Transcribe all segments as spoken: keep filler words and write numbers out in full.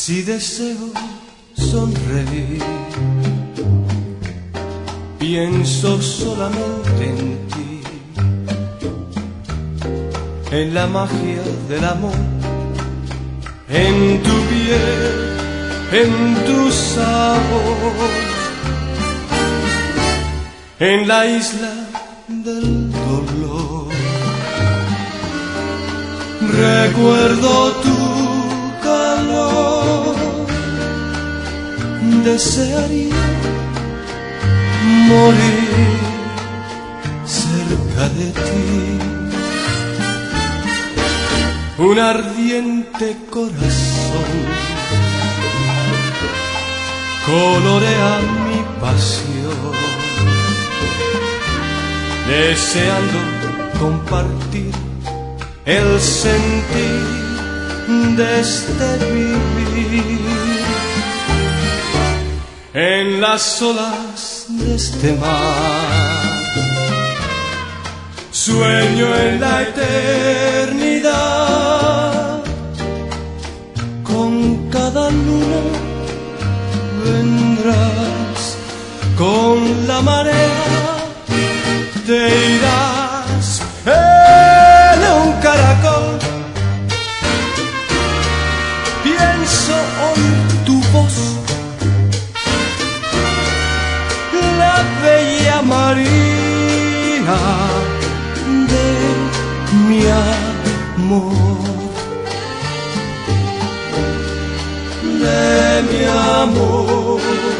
Si deseo sonreír, pienso solamente en ti, en la magia del amor, en tu piel, en tu sabor, en la isla del dolor. Recuerdo tu calor, desearía morir cerca de ti. Un ardiente corazón colorea mi pasión, deseando compartir el sentir de este vivir. En las olas de este mar sueño en la eternidad. Con cada luna vendrás, con la marea te irás en un caracol. Pienso oír tu voz, la bella María de mi amor, de mi amor.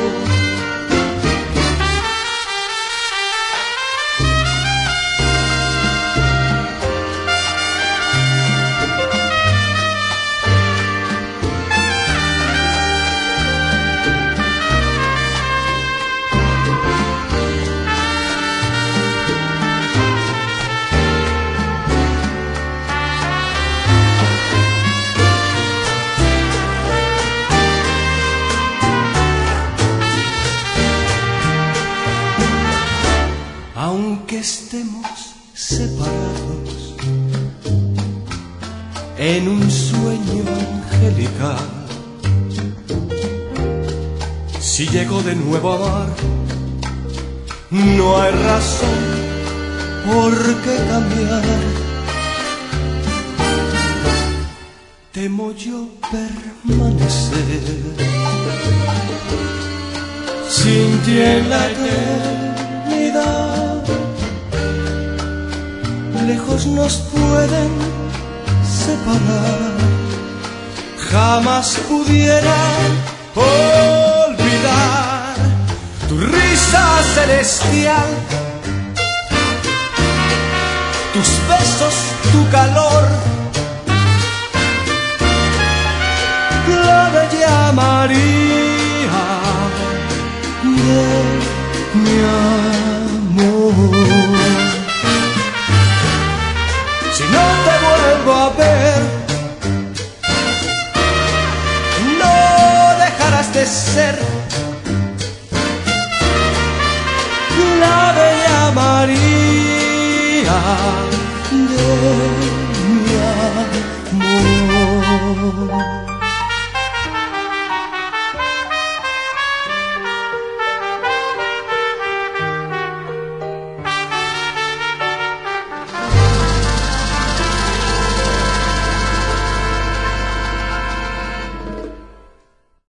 Aunque estemos separados en un sueño angelical, si llego de nuevo a amar, no hay razón por qué cambiar. Temo yo permanecer sin ti en la eternidad. Lejos nos pueden separar, jamás pudiera olvidar tu risa celestial, tus besos, tu calor, la bella María de mi amor. Si no te vuelvo a ver, no dejarás de ser la bella María de mi amor.